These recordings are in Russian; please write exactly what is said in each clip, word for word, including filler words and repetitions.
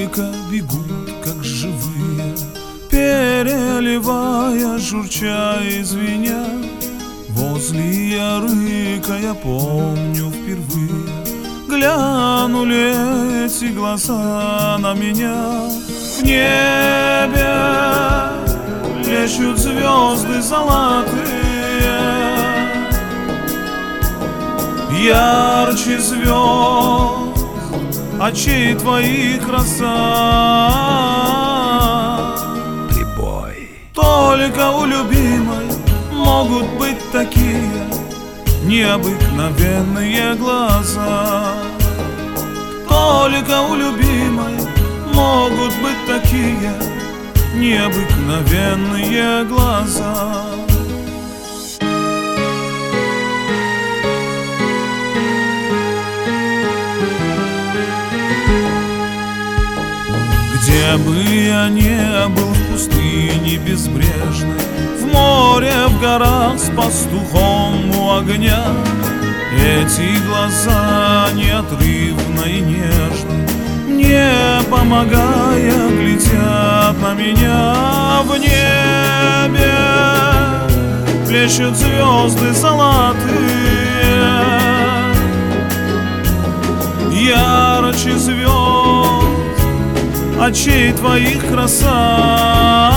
только бегут, как живые, переливая, журча и звеня. Возле ярыка я помню впервые глянули эти глаза на меня. В небе плещут звезды золотые, ярче звезд очей твоих краса. Прибой. Только у любимой могут быть такие необыкновенные глаза. Только у любимой могут быть такие необыкновенные глаза. Где бы я ни был, в пустыне безбрежной, в море, в горах, с пастухом у огня, эти глаза неотрывно и нежно, мне помогая, глядят на меня. В небе плещут звезды золотые, ярче звезд очей твоих краса.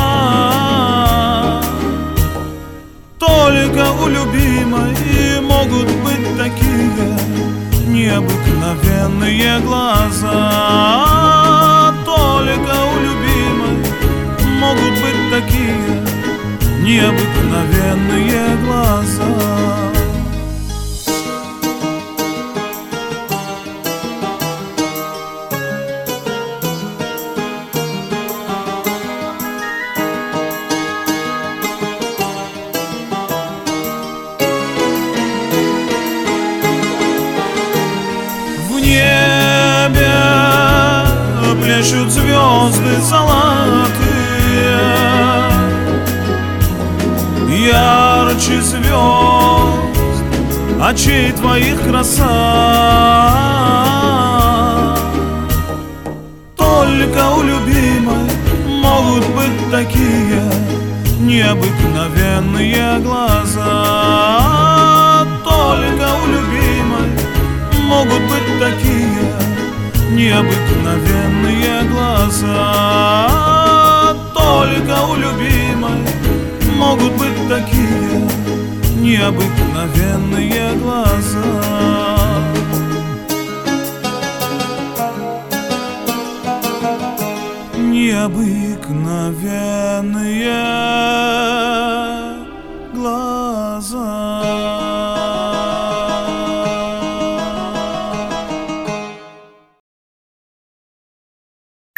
Только у любимой могут быть такие необыкновенные глаза. Только у любимой могут быть такие необыкновенные глаза. В небе плещут звезды золотые, ярче звезд очей твоих краса. Только у любимой могут быть такие необыкновенные глаза. Только у любимой могут быть такие необыкновенные глаза. Только у любимой могут быть такие необыкновенные глаза. Необыкновенные глаза.